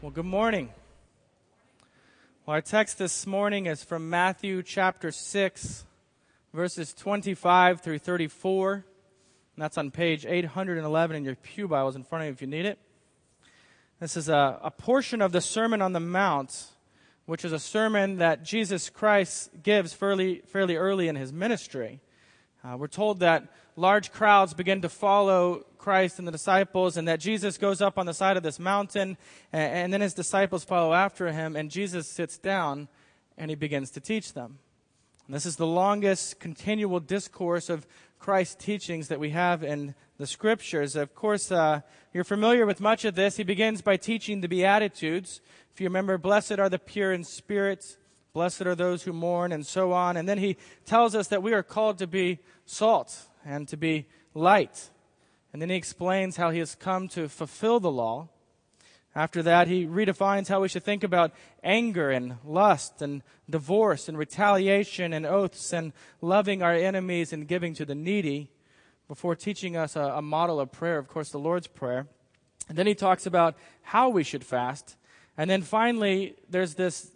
Well, good morning. Well, our text this morning is from Matthew chapter 6, verses 25 through 34. And that's on page 811 in your pew Bibles in front of you if you need it. This is a portion of the Sermon on the Mount, which is a sermon that Jesus Christ gives fairly early in his ministry. We're told that large crowds begin to follow Christ and the disciples, and that Jesus goes up on the side of this mountain, and then his disciples follow after him, and Jesus sits down, and he begins to teach them. And this is the longest continual discourse of Christ's teachings that we have in the Scriptures. Of course, you're familiar with much of this. He begins by teaching the Beatitudes. If you remember, blessed are the pure in spirit, blessed are those who mourn, and so on. And then he tells us that we are called to be salt and to be light. And then he explains how he has come to fulfill the law. After that, he redefines how we should think about anger and lust and divorce and retaliation and oaths and loving our enemies and giving to the needy, before teaching us a model of prayer, of course, the Lord's Prayer. And then he talks about how we should fast. And then finally, there's this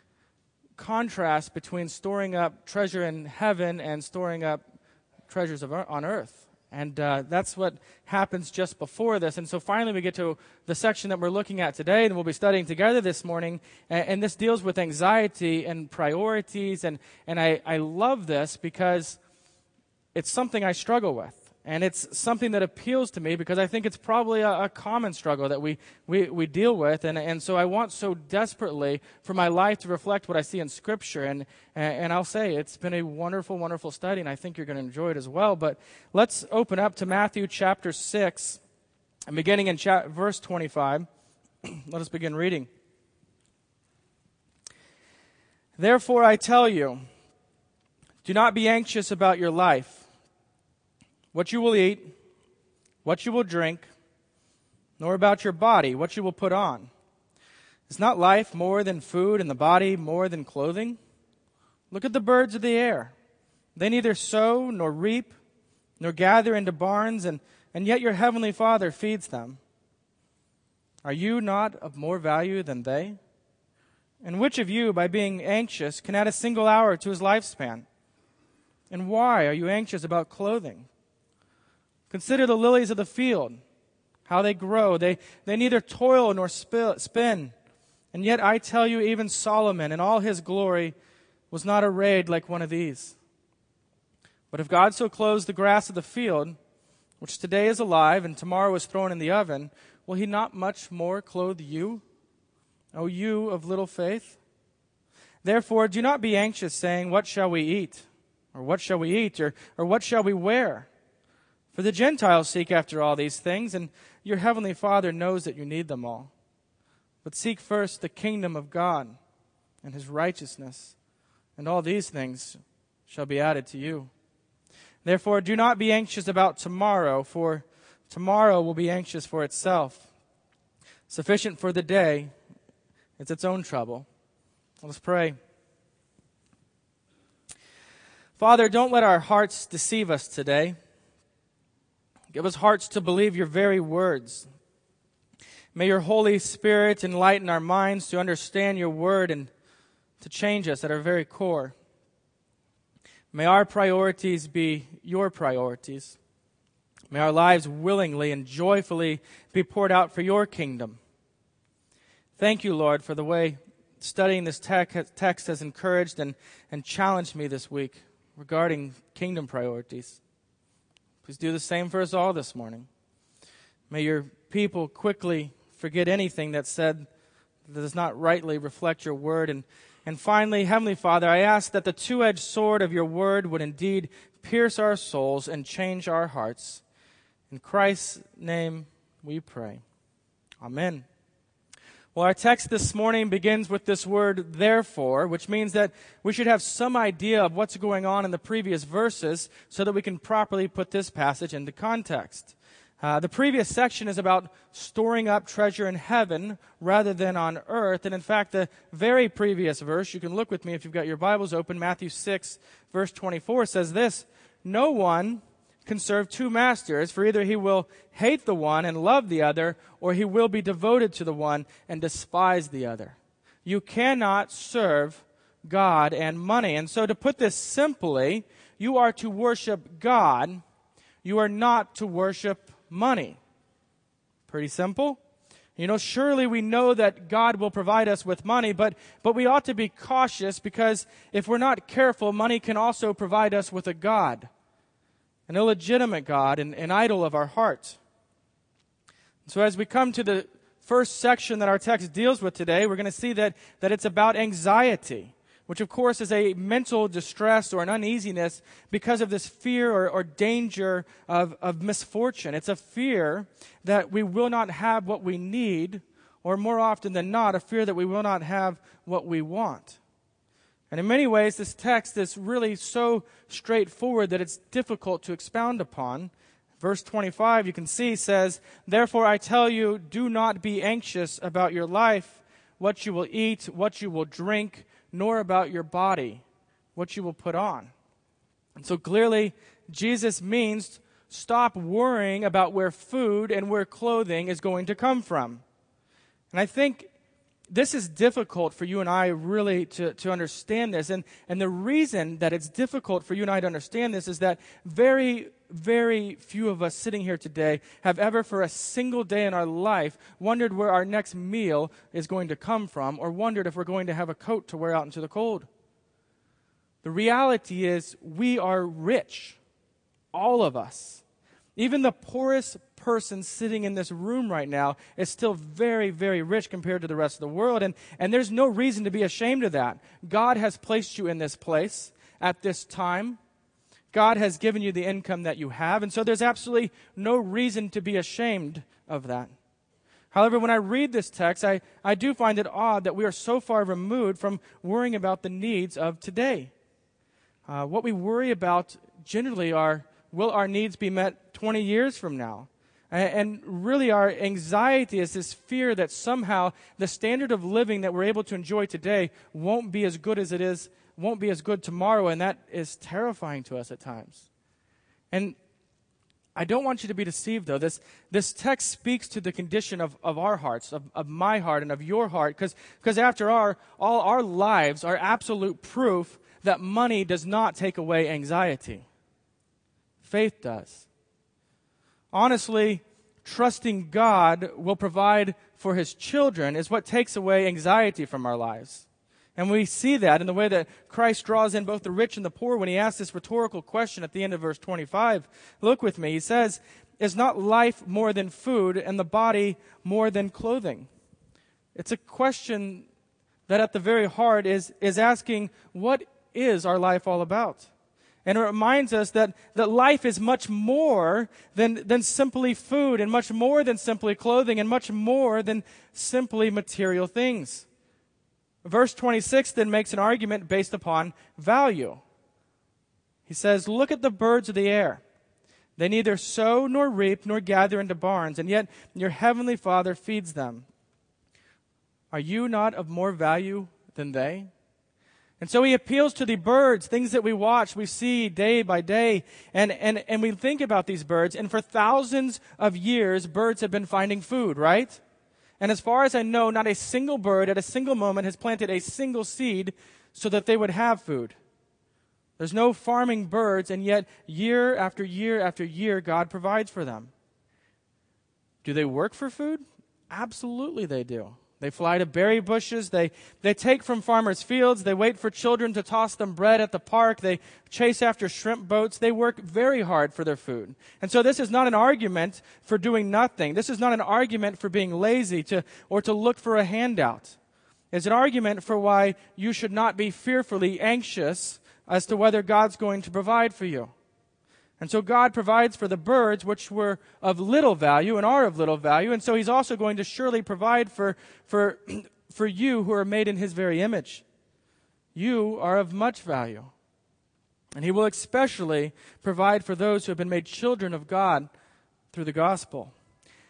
contrast between storing up treasure in heaven and storing up treasures on earth. And that's what happens just before this. And so finally we get to the section that we're looking at today, and we'll be studying together this morning. And this deals with anxiety and priorities. And I love this because it's something I struggle with. And it's something that appeals to me because I think it's probably a common struggle that we deal with. And so I want so desperately for my life to reflect what I see in Scripture. And I'll say it's been a wonderful, wonderful study, and I think you're going to enjoy it as well. But let's open up to Matthew chapter 6, and beginning in verse 25. Let us begin reading. Therefore I tell you, do not be anxious about your life, what you will eat, what you will drink, nor about your body, what you will put on. Is not life more than food, and the body more than clothing? Look at the birds of the air. They neither sow nor reap, nor gather into barns, and yet your heavenly Father feeds them. Are you not of more value than they? And which of you, by being anxious, can add a single hour to his lifespan? And why are you anxious about clothing? Consider the lilies of the field, how they grow. They neither toil nor spin. And yet I tell you, even Solomon in all his glory was not arrayed like one of these. But if God so clothes the grass of the field, which today is alive and tomorrow is thrown in the oven, will he not much more clothe you, O you of little faith? Therefore do not be anxious, saying, what shall we eat? Or what shall we eat? Or what shall we wear? For the Gentiles seek after all these things, and your heavenly Father knows that you need them all. But seek first the kingdom of God and his righteousness, and all these things shall be added to you. Therefore, do not be anxious about tomorrow, for tomorrow will be anxious for itself. Sufficient for the day is its own trouble. Let's pray. Father, don't let our hearts deceive us today. Give us hearts to believe your very words. May your Holy Spirit enlighten our minds to understand your word and to change us at our very core. May our priorities be your priorities. May our lives willingly and joyfully be poured out for your kingdom. Thank you, Lord, for the way studying this text has encouraged and challenged me this week regarding kingdom priorities. Please do the same for us all this morning. May your people quickly forget anything that's said that does not rightly reflect your word. And finally, Heavenly Father, I ask that the two-edged sword of your word would indeed pierce our souls and change our hearts. In Christ's name we pray. Amen. Well, our text this morning begins with this word, therefore, which means that we should have some idea of what's going on in the previous verses so that we can properly put this passage into context. The previous section is about storing up treasure in heaven rather than on earth. And in fact, the very previous verse, you can look with me if you've got your Bibles open, Matthew 6, verse 24 says this, no one can serve two masters, for either he will hate the one and love the other, or he will be devoted to the one and despise the other. You cannot serve God and money. And so to put this simply, you are to worship God. You are not to worship money. Pretty simple. Surely we know that God will provide us with money, but we ought to be cautious, because if we're not careful, money can also provide us with a god, an illegitimate god, an idol of our heart. So as we come to the first section that our text deals with today, we're going to see that it's about anxiety, which of course is a mental distress or an uneasiness because of this fear or danger of misfortune. It's a fear that we will not have what we need, or more often than not, a fear that we will not have what we want. And in many ways, this text is really so straightforward that it's difficult to expound upon. Verse 25, you can see, says, "Therefore I tell you, do not be anxious about your life, what you will eat, what you will drink, nor about your body, what you will put on." And so clearly, Jesus means stop worrying about where food and where clothing is going to come from. And I think this is difficult for you and I really to understand this. And the reason that it's difficult for you and I to understand this is that very, very few of us sitting here today have ever for a single day in our life wondered where our next meal is going to come from, or wondered if we're going to have a coat to wear out into the cold. The reality is we are rich, all of us. Even the poorest person sitting in this room right now is still very, very rich compared to the rest of the world. And there's no reason to be ashamed of that. God has placed you in this place at this time. God has given you the income that you have. And so there's absolutely no reason to be ashamed of that. However, when I read this text, I do find it odd that we are so far removed from worrying about the needs of today. What we worry about generally are, will our needs be met 20 years from now? And really our anxiety is this fear that somehow the standard of living that we're able to enjoy today won't be as good as it is, won't be as good tomorrow, and that is terrifying to us at times. And I don't want you to be deceived, though. This text speaks to the condition of our hearts, of my heart and of your heart, because after all our lives are absolute proof that money does not take away anxiety. Faith does. Honestly, trusting God will provide for His children is what takes away anxiety from our lives. And we see that in the way that Christ draws in both the rich and the poor when He asks this rhetorical question at the end of verse 25. Look with me. He says, "Is not life more than food, and the body more than clothing?" It's a question that at the very heart is asking, what is our life all about? And it reminds us that life is much more than simply food, and much more than simply clothing, and much more than simply material things. Verse 26 then makes an argument based upon value. He says, "Look at the birds of the air. They neither sow nor reap nor gather into barns, and yet your heavenly Father feeds them. Are you not of more value than they?" And so he appeals to the birds, things that we watch, we see day by day, and we think about these birds, and for thousands of years, birds have been finding food, right? And as far as I know, not a single bird at a single moment has planted a single seed so that they would have food. There's no farming birds, and yet year after year after year, God provides for them. Do they work for food? Absolutely they do. They fly to berry bushes. They take from farmers' fields. They wait for children to toss them bread at the park. They chase after shrimp boats. They work very hard for their food. And so this is not an argument for doing nothing. This is not an argument for being lazy or to look for a handout. It's an argument for why you should not be fearfully anxious as to whether God's going to provide for you. And so God provides for the birds, which were of little value and are of little value. And so He's also going to surely provide for you who are made in His very image. You are of much value. And He will especially provide for those who have been made children of God through the gospel.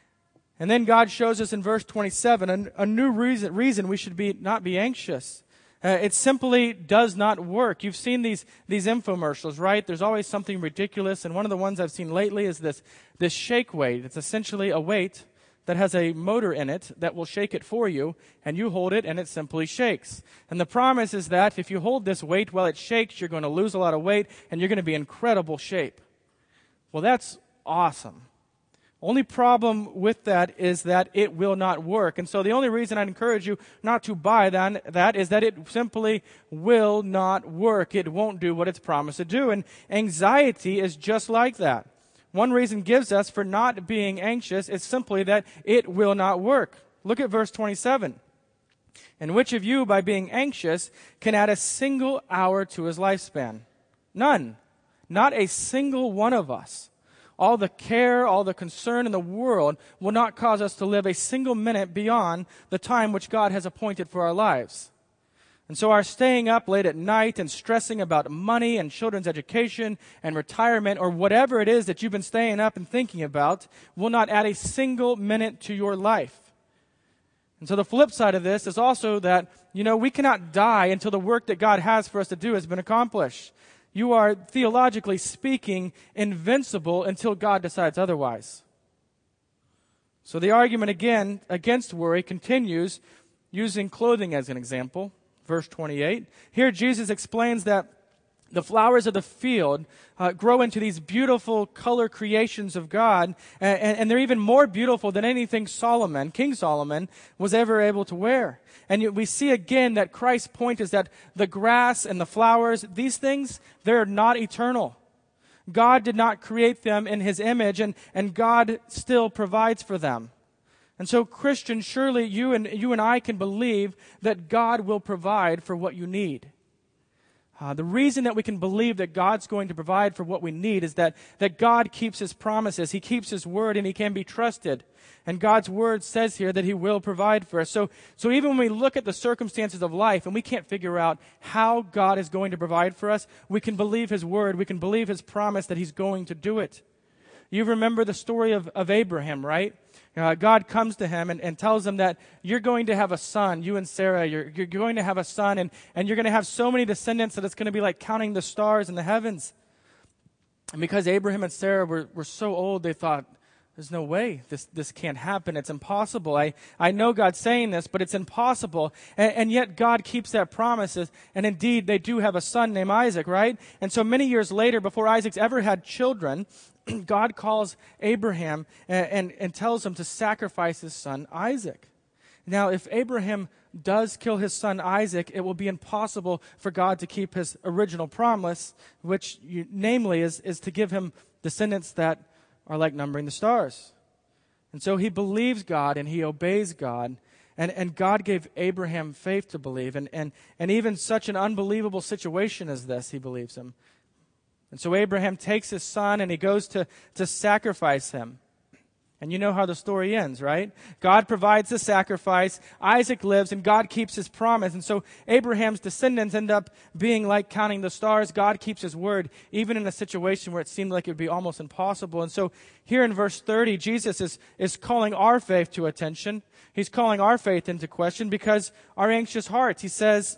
And then God shows us in verse 27 a new reason we should not be anxious. It simply does not work. You've seen these infomercials, right? There's always something ridiculous, and one of the ones I've seen lately is this shake weight. It's essentially a weight that has a motor in it that will shake it for you, and you hold it, and it simply shakes. And the promise is that if you hold this weight while it shakes, you're going to lose a lot of weight, and you're going to be in incredible shape. Well, that's awesome. Only problem with that is that it will not work. And so the only reason I'd encourage you not to buy that is that it simply will not work. It won't do what it's promised to do. And anxiety is just like that. One reason gives us for not being anxious is simply that it will not work. Look at verse 27. And which of you, by being anxious, can add a single hour to his lifespan? None. Not a single one of us. All the care, all the concern in the world will not cause us to live a single minute beyond the time which God has appointed for our lives. And so our staying up late at night and stressing about money and children's education and retirement or whatever it is that you've been staying up and thinking about will not add a single minute to your life. And so the flip side of this is also that, we cannot die until the work that God has for us to do has been accomplished. You are, theologically speaking, invincible until God decides otherwise. So the argument again against worry continues using clothing as an example. Verse 28. Here Jesus explains that the flowers of the field grow into these beautiful color creations of God, and they're even more beautiful than anything King Solomon, was ever able to wear. And we see again that Christ's point is that the grass and the flowers, these things, they're not eternal. God did not create them in His image, and God still provides for them. And so, Christian, surely you and I can believe that God will provide for what you need. The reason that we can believe that God's going to provide for what we need is that God keeps His promises. He keeps His word, and He can be trusted. And God's word says here that He will provide for us. So even when we look at the circumstances of life and we can't figure out how God is going to provide for us, we can believe His word. We can believe His promise that He's going to do it. You remember the story of Abraham, right? God comes to him and tells him that you're going to have a son, you and Sarah, you're going to have a son, and you're going to have so many descendants that it's going to be like counting the stars in the heavens. And because Abraham and Sarah were so old, they thought, there's no way this can't happen. It's impossible. I know God's saying this, but it's impossible. And yet God keeps that promise. And indeed, they do have a son named Isaac, right? And so many years later, before Isaac's ever had children, God calls Abraham and tells him to sacrifice his son Isaac. Now, if Abraham does kill his son Isaac, it will be impossible for God to keep His original promise, which namely is to give him descendants that are like numbering the stars. And so he believes God and he obeys God. And God gave Abraham faith to believe. And even such an unbelievable situation as this, he believes Him. And so Abraham takes his son and he goes to sacrifice him. And you know how the story ends, right? God provides the sacrifice, Isaac lives, and God keeps His promise. And so Abraham's descendants end up being like counting the stars. God keeps His word, even in a situation where it seemed like it would be almost impossible. And so here in verse 30, Jesus is calling our faith to attention. He's calling our faith into question because our anxious hearts. He says,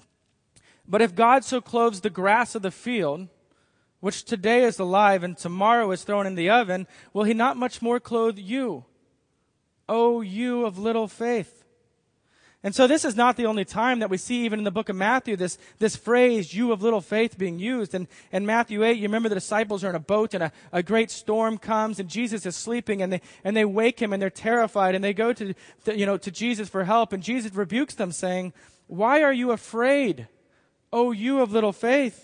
"But if God so clothes the grass of the field, which today is alive and tomorrow is thrown in the oven, will He not much more clothe you, O you of little faith?" And so this is not the only time that we see, even in the book of Matthew, this phrase, "you of little faith," being used. And in Matthew 8, you remember the disciples are in a boat and a great storm comes and Jesus is sleeping and they wake Him and they're terrified and they go to Jesus for help. And Jesus rebukes them saying, "Why are you afraid, O you of little faith?"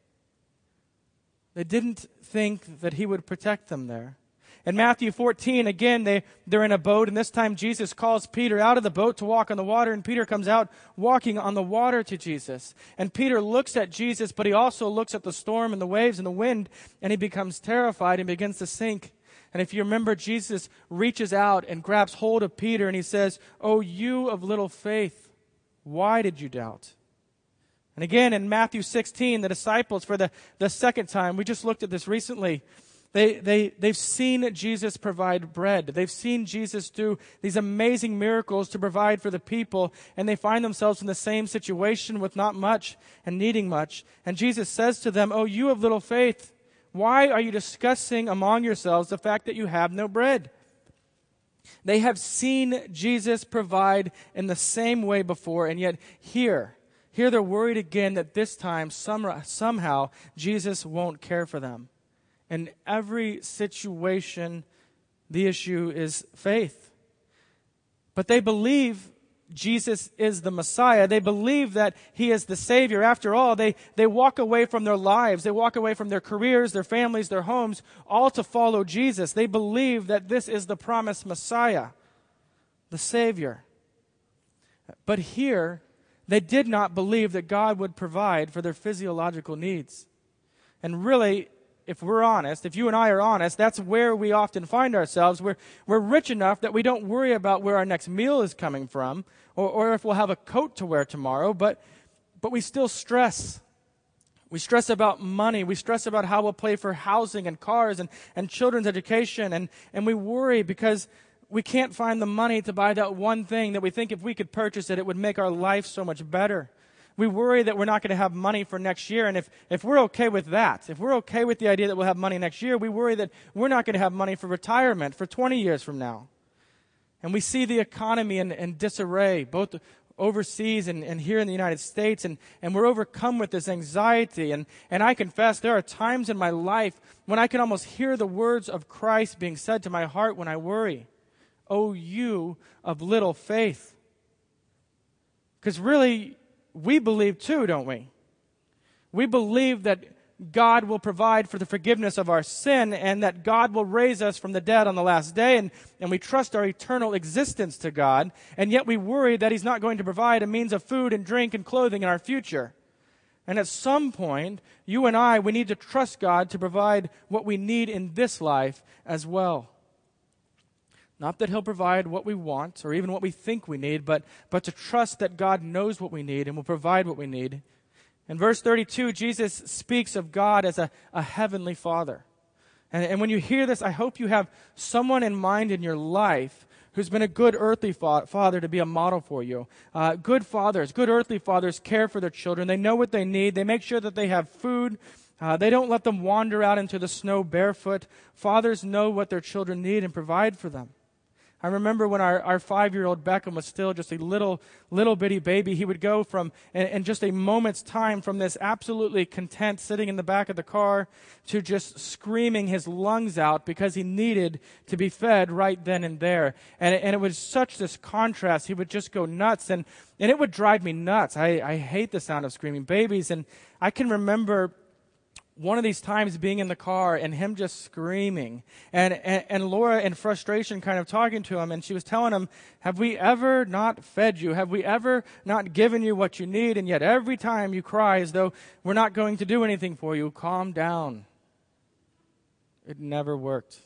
They didn't think that He would protect them there. In Matthew 14, again, they're in a boat, and this time Jesus calls Peter out of the boat to walk on the water, and Peter comes out walking on the water to Jesus. And Peter looks at Jesus, but he also looks at the storm and the waves and the wind, and he becomes terrified and begins to sink. And if you remember, Jesus reaches out and grabs hold of Peter, and He says, "O you of little faith, why did you doubt?" And again, in Matthew 16, the disciples, for the second time, we just looked at this recently, They've seen Jesus provide bread. They've seen Jesus do these amazing miracles to provide for the people, and they find themselves in the same situation with not much and needing much. And Jesus says to them, "Oh, you of little faith, why are you discussing among yourselves the fact that you have no bread?" They have seen Jesus provide in the same way before, and yet here they're worried again that this time somehow Jesus won't care for them. In every situation, the issue is faith. But they believe Jesus is the Messiah. They believe that He is the Savior. After all, they walk away from their lives. They walk away from their careers, their families, their homes, all to follow Jesus. They believe that this is the promised Messiah, the Savior. But here, they did not believe that God would provide for their physiological needs. And really, if we're honest, if you and I are honest, that's where we often find ourselves. We're rich enough that we don't worry about where our next meal is coming from or if we'll have a coat to wear tomorrow, but we still stress. We stress about money. We stress about how we'll pay for housing and cars and children's education. And we worry because we can't find the money to buy that one thing that we think if we could purchase it, it would make our life so much better. We worry that we're not going to have money for next year, and if we're okay with that, if we're okay with the idea that we'll have money next year, we worry that we're not going to have money for retirement for 20 years from now. And we see the economy in disarray, both overseas and here in the United States, and we're overcome with this anxiety. And I confess, there are times in my life when I can almost hear the words of Christ being said to my heart when I worry. "Oh, you of little faith." Because really, we believe too, don't we? We believe that God will provide for the forgiveness of our sin and that God will raise us from the dead on the last day, and we trust our eternal existence to God, and yet we worry that He's not going to provide a means of food and drink and clothing in our future. And at some point, you and I, we need to trust God to provide what we need in this life as well. Not that He'll provide what we want or even what we think we need, but to trust that God knows what we need and will provide what we need. In verse 32, Jesus speaks of God as a heavenly Father. And when you hear this, I hope you have someone in mind in your life who's been a good earthly father to be a model for you. Good fathers, good earthly fathers care for their children. They know what they need. They make sure that they have food. They don't let them wander out into the snow barefoot. Fathers know what their children need and provide for them. I remember when our 5-year-old Beckham was still just a little bitty baby, he would go from, in just a moment's time, from this absolutely content sitting in the back of the car to just screaming his lungs out because he needed to be fed right then and there. And it was such this contrast. He would just go nuts, and it would drive me nuts. I hate the sound of screaming babies, and I can remember one of these times being in the car and him just screaming and Laura in frustration kind of talking to him, and she was telling him, "Have we ever not fed you? Have we ever not given you what you need? And yet every time you cry as though we're not going to do anything for you. Calm down." It never worked.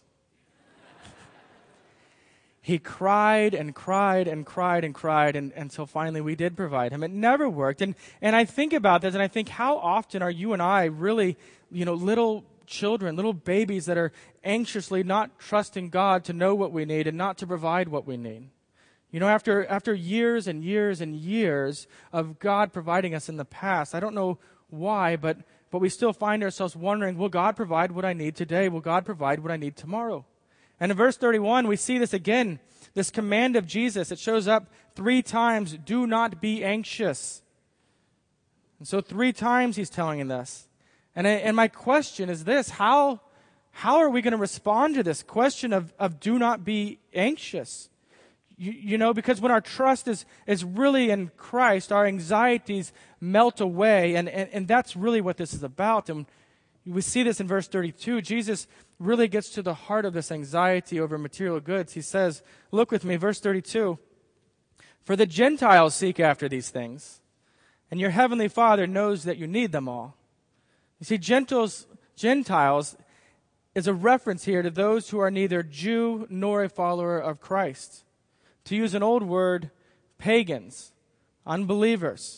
He cried and cried and cried and cried until finally we did provide him. It never worked. And I think about this and I think, how often are you and I really, little children, little babies that are anxiously not trusting God to know what we need and not to provide what we need? After years and years and years of God providing us in the past, I don't know why, but we still find ourselves wondering, will God provide what I need today? Will God provide what I need tomorrow? And in verse 31, we see this again, this command of Jesus. It shows up 3 times, "Do not be anxious." And so 3 times he's telling them this. And my question is this: how are we going to respond to this question of do not be anxious? Because when our trust is really in Christ, our anxieties melt away, and that's really what this is about. And we see this in verse 32. Jesus really gets to the heart of this anxiety over material goods. He says, look with me, verse 32. "For the Gentiles seek after these things, and your heavenly Father knows that you need them all." You see, Gentiles is a reference here to those who are neither Jew nor a follower of Christ. To use an old word, pagans, unbelievers,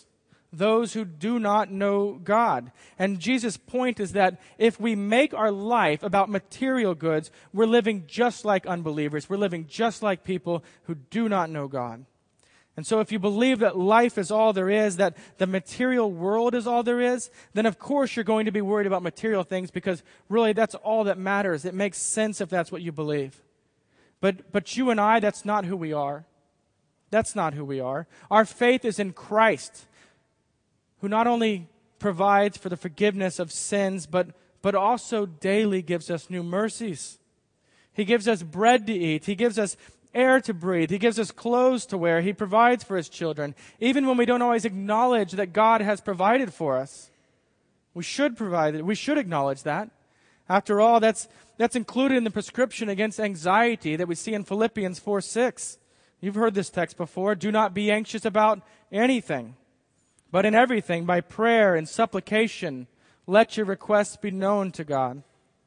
those who do not know God. And Jesus' point is that if we make our life about material goods, we're living just like unbelievers. We're living just like people who do not know God. And so if you believe that life is all there is, that the material world is all there is, then of course you're going to be worried about material things, because really that's all that matters. It makes sense if that's what you believe. But you and I, that's not who we are. That's not who we are. Our faith is in Christ, who not only provides for the forgiveness of sins, but also daily gives us new mercies. He gives us bread to eat. He gives us air to breathe. He gives us clothes to wear. He provides for His children. Even when we don't always acknowledge that God has provided for us, we should provide it. We should acknowledge that. After all, that's included in the prescription against anxiety that we see in Philippians 4:6. You've heard this text before. Do not be anxious about anything, but in everything, by prayer and supplication, let your requests be known to God.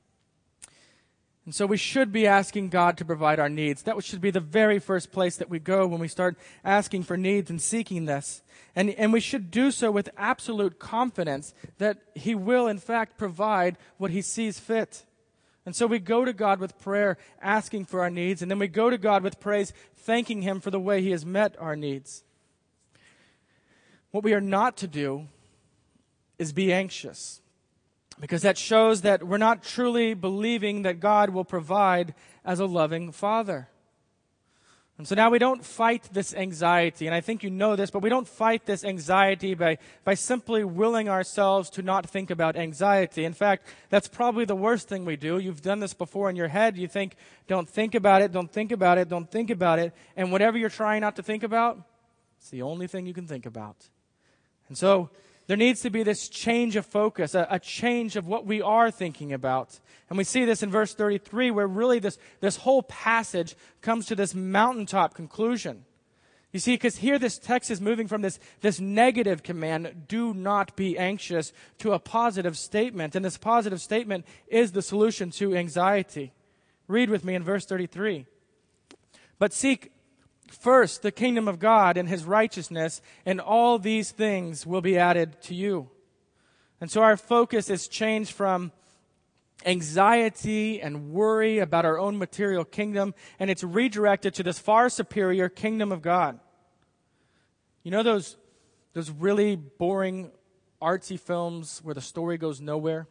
And so we should be asking God to provide our needs. That should be the very first place that we go when we start asking for needs and seeking this. And we should do so with absolute confidence that He will, in fact, provide what He sees fit. And so we go to God with prayer, asking for our needs, and then we go to God with praise, thanking Him for the way He has met our needs. What we are not to do is be anxious, because that shows that we're not truly believing that God will provide as a loving Father. And so now we don't fight this anxiety, and I think you know this, but we don't fight this anxiety by simply willing ourselves to not think about anxiety. In fact, that's probably the worst thing we do. You've done this before in your head. You think, don't think about it, don't think about it, don't think about it. And whatever you're trying not to think about, it's the only thing you can think about. And so there needs to be this change of focus, a change of what we are thinking about. And we see this in verse 33, where really this whole passage comes to this mountaintop conclusion. You see, because here this text is moving from this negative command, do not be anxious, to a positive statement. And this positive statement is the solution to anxiety. Read with me in verse 33. But seek first the kingdom of God and His righteousness, and all these things will be added to you. And so our focus is changed from anxiety and worry about our own material kingdom, and it's redirected to this far superior kingdom of God. You know those really boring artsy films where the story goes nowhere?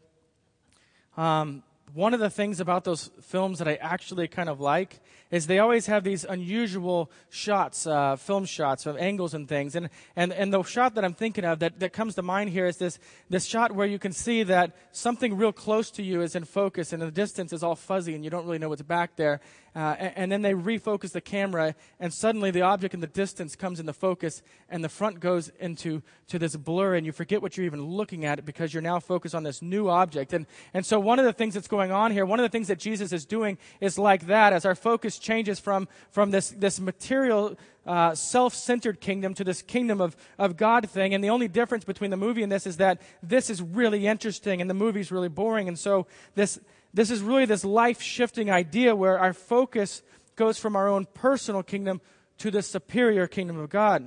One of the things about those films that I actually kind of like is they always have these unusual shots, film shots of angles and things. And the shot that I'm thinking of that comes to mind here is this shot where you can see that something real close to you is in focus, and the distance is all fuzzy and you don't really know what's back there. And then they refocus the camera, and suddenly the object in the distance comes into focus, and the front goes into this blur, and you forget what you're even looking at because you're now focused on this new object. And so one of the things that's going on here, one of the things that Jesus is doing is like that, as our focus changes from this material, self-centered kingdom to this kingdom of God thing. And the only difference between the movie and this is that this is really interesting and the movie's really boring. And so this is really this life-shifting idea where our focus goes from our own personal kingdom to the superior kingdom of God.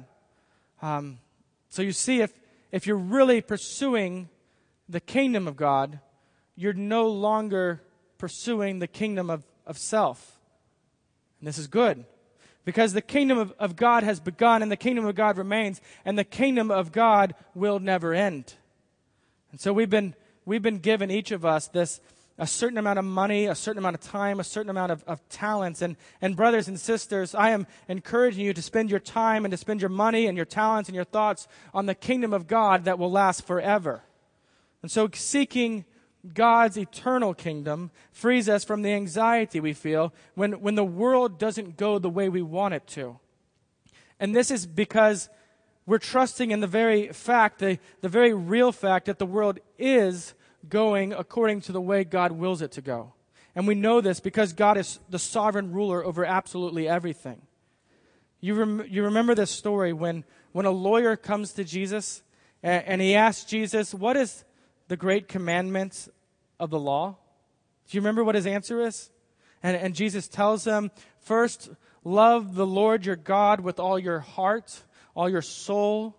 So you see, if you're really pursuing the kingdom of God, you're no longer pursuing the kingdom of self. And this is good, because the kingdom of God has begun, and the kingdom of God remains, and the kingdom of God will never end. And so we've been given, each of us, a certain amount of money, a certain amount of time, a certain amount of talents. And brothers and sisters, I am encouraging you to spend your time and to spend your money and your talents and your thoughts on the kingdom of God that will last forever. And so seeking God's eternal kingdom frees us from the anxiety we feel when the world doesn't go the way we want it to. And this is because we're trusting in the very fact, the very real fact that the world is going according to the way God wills it to go. And we know this because God is the sovereign ruler over absolutely everything. You remember this story when a lawyer comes to Jesus and he asks Jesus, what is the great commandment of the law? Do you remember what his answer is? And Jesus tells him, first, love the Lord your God with all your heart, all your soul,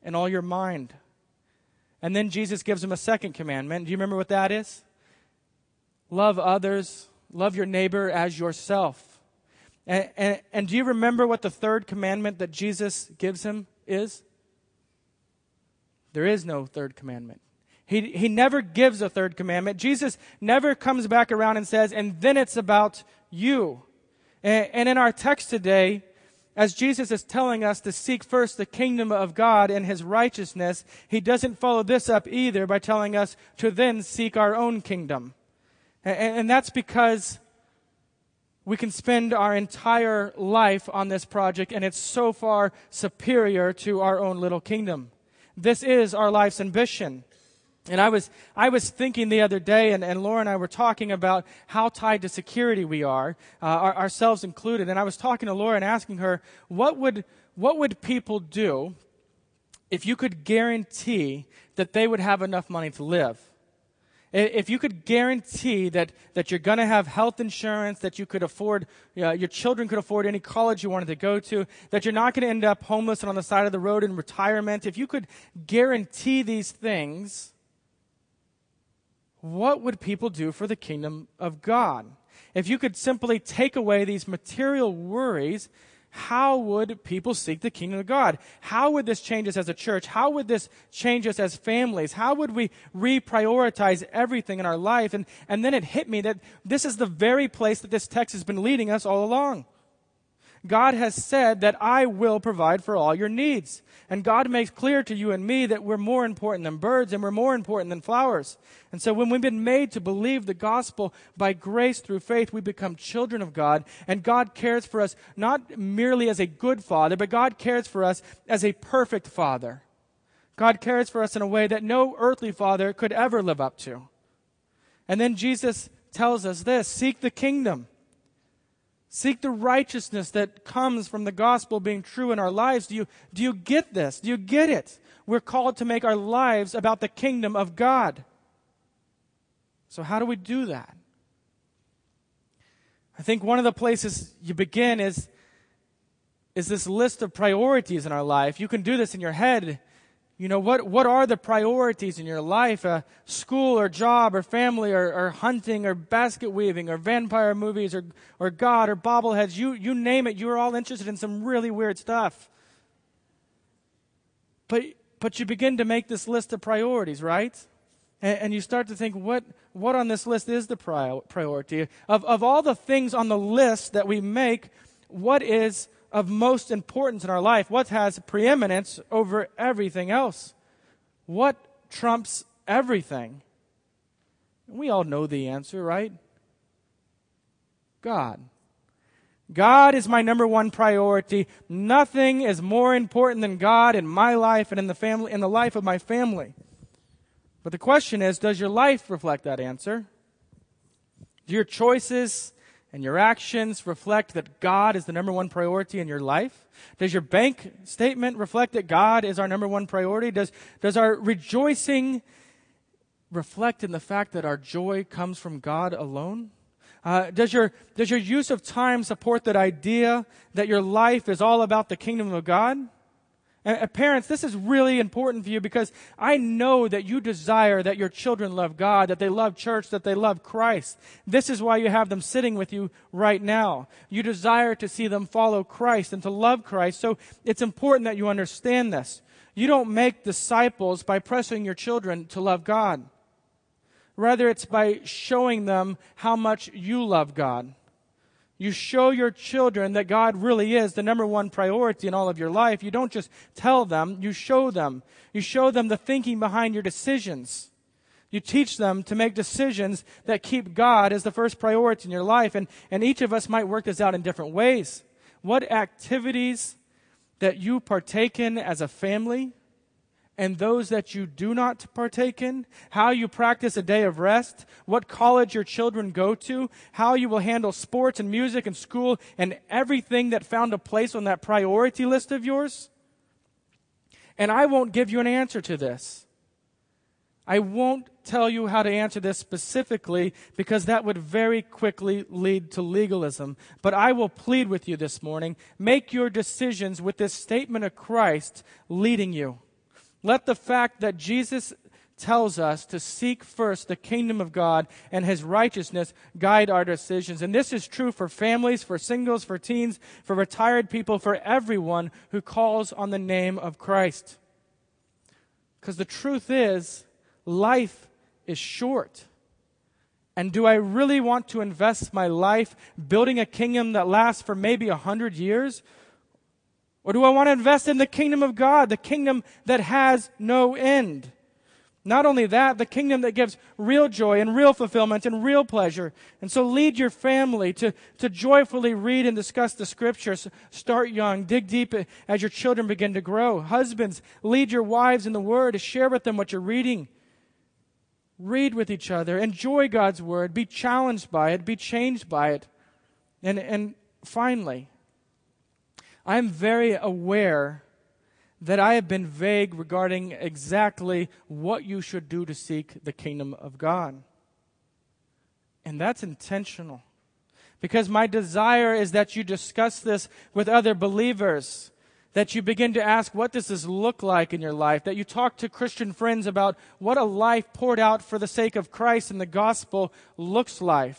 and all your mind. And then Jesus gives him a second commandment. Do you remember what that is? Love others, love your neighbor as yourself. And do you remember what the third commandment that Jesus gives him is? There is no third commandment. He never gives a third commandment. Jesus never comes back around and says, and then it's about you. And in our text today, as Jesus is telling us to seek first the kingdom of God and his righteousness, he doesn't follow this up either by telling us to then seek our own kingdom. And that's because we can spend our entire life on this project, and it's so far superior to our own little kingdom. This is our life's ambition. And I was thinking the other day, and Laura and I were talking about how tied to security we are, ourselves included. And I was talking to Laura and asking her, what would people do if you could guarantee that they would have enough money to live? If you could guarantee that you're going to have health insurance, that you could afford, your children could afford any college you wanted to go to, that you're not going to end up homeless and on the side of the road in retirement, if you could guarantee these things, what would people do for the kingdom of God? If you could simply take away these material worries, how would people seek the kingdom of God? How would this change us as a church? How would this change us as families? How would we reprioritize everything in our life? And then it hit me that this is the very place that this text has been leading us all along. God has said that I will provide for all your needs. And God makes clear to you and me that we're more important than birds and we're more important than flowers. And so when we've been made to believe the gospel by grace through faith, we become children of God. And God cares for us not merely as a good father, but God cares for us as a perfect father. God cares for us in a way that no earthly father could ever live up to. And then Jesus tells us this: seek the kingdom. Seek the righteousness that comes from the gospel being true in our lives. Do you get this? Do you get it? We're called to make our lives about the kingdom of God. So how do we do that? I think one of the places you begin is this list of priorities in our life. You can do this in your head. You know, what are the priorities in your life? School or job or family or hunting or basket weaving or vampire movies or God or bobbleheads. You name it. You're all interested in some really weird stuff. But you begin to make this list of priorities, right? And you start to think, what on this list is the priority? Of all the things on the list that we make, what is of most importance in our life? What has preeminence over everything else? What trumps everything? We all know the answer, right? God. God is my number one priority. Nothing is more important than God in my life and in the life of my family. But the question is, does your life reflect that answer? Do your choices and your actions reflect that God is the number one priority in your life? Does your bank statement reflect that God is our number one priority? Does our rejoicing reflect in the fact that our joy comes from God alone? Does your use of time support that idea that your life is all about the kingdom of God? Parents, this is really important for you because I know that you desire that your children love God, that they love church, that they love Christ. This is why you have them sitting with you right now. You desire to see them follow Christ and to love Christ. So it's important that you understand this. You don't make disciples by pressing your children to love God. Rather, it's by showing them how much you love God. You show your children that God really is the number one priority in all of your life. You don't just tell them, you show them. You show them the thinking behind your decisions. You teach them to make decisions that keep God as the first priority in your life. And each of us might work this out in different ways. What activities that you partake in as a family and those that you do not partake in, how you practice a day of rest, what college your children go to, how you will handle sports and music and school, and everything that found a place on that priority list of yours. And I won't give you an answer to this. I won't tell you how to answer this specifically because that would very quickly lead to legalism. But I will plead with you this morning, make your decisions with this statement of Christ leading you. Let the fact that Jesus tells us to seek first the kingdom of God and His righteousness guide our decisions. And this is true for families, for singles, for teens, for retired people, for everyone who calls on the name of Christ. Because the truth is, life is short. And do I really want to invest my life building a kingdom that lasts for maybe 100 years? Or do I want to invest in the kingdom of God, the kingdom that has no end? Not only that, the kingdom that gives real joy and real fulfillment and real pleasure. And so lead your family to joyfully read and discuss the Scriptures. Start young. Dig deep as your children begin to grow. Husbands, lead your wives in the Word. Share with them what you're reading. Read with each other. Enjoy God's Word. Be challenged by it. Be changed by it. And finally, I'm very aware that I have been vague regarding exactly what you should do to seek the kingdom of God. And that's intentional. Because my desire is that you discuss this with other believers. That you begin to ask, what does this look like in your life? That you talk to Christian friends about what a life poured out for the sake of Christ and the gospel looks like.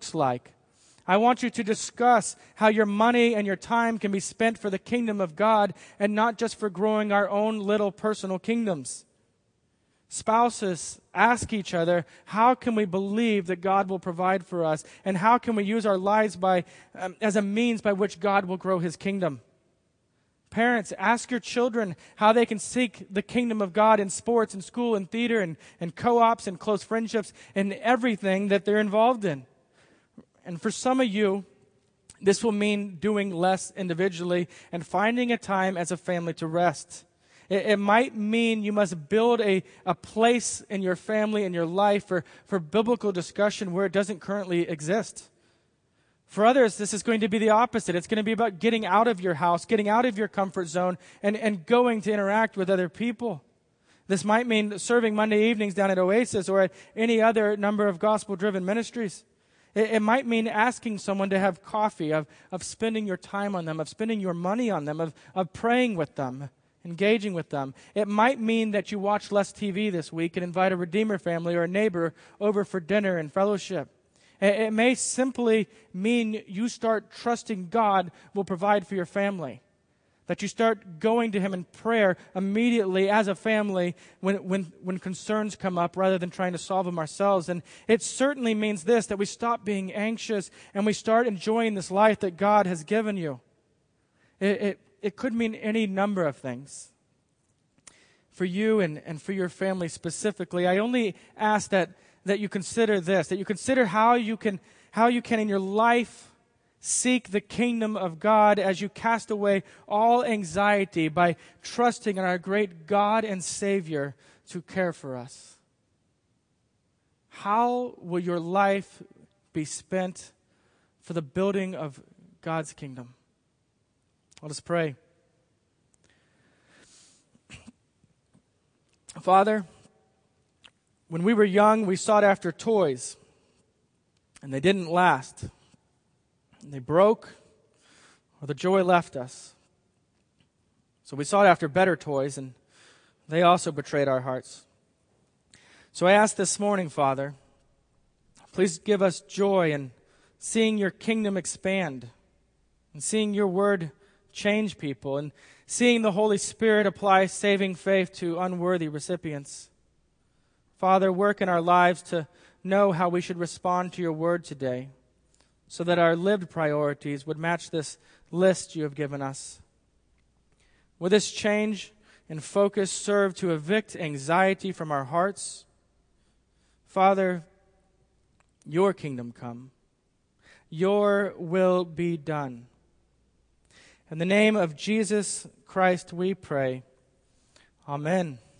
I want you to discuss how your money and your time can be spent for the kingdom of God and not just for growing our own little personal kingdoms. Spouses, ask each other, how can we believe that God will provide for us? And how can we use our lives as a means by which God will grow His kingdom? Parents, ask your children how they can seek the kingdom of God in sports and school and theater and co-ops and close friendships and everything that they're involved in. And for some of you, this will mean doing less individually and finding a time as a family to rest. It might mean you must build a place in your family, in your life, for biblical discussion where it doesn't currently exist. For others, this is going to be the opposite. It's going to be about getting out of your house, getting out of your comfort zone, and going to interact with other people. This might mean serving Monday evenings down at Oasis or at any other number of gospel-driven ministries. It might mean asking someone to have coffee, of spending your time on them, of spending your money on them, of praying with them, engaging with them. It might mean that you watch less TV this week and invite a Redeemer family or a neighbor over for dinner and fellowship. It may simply mean you start trusting God will provide for your family. That you start going to Him in prayer immediately as a family when concerns come up rather than trying to solve them ourselves. And it certainly means this, that we stop being anxious and we start enjoying this life that God has given you. It could mean any number of things. For you and for your family specifically, I only ask that you consider this, that you consider how you can in your life seek the kingdom of God as you cast away all anxiety by trusting in our great God and Savior to care for us. How will your life be spent for the building of God's kingdom? Let us pray. Father, when we were young, we sought after toys, and they didn't last. They broke, or the joy left us. So we sought after better toys, and they also betrayed our hearts. So I ask this morning, Father, please give us joy in seeing your kingdom expand, and seeing your word change people, and seeing the Holy Spirit apply saving faith to unworthy recipients. Father, work in our lives to know how we should respond to your word today, so that our lived priorities would match this list you have given us. Will this change and focus serve to evict anxiety from our hearts? Father, your kingdom come. Your will be done. In the name of Jesus Christ we pray. Amen.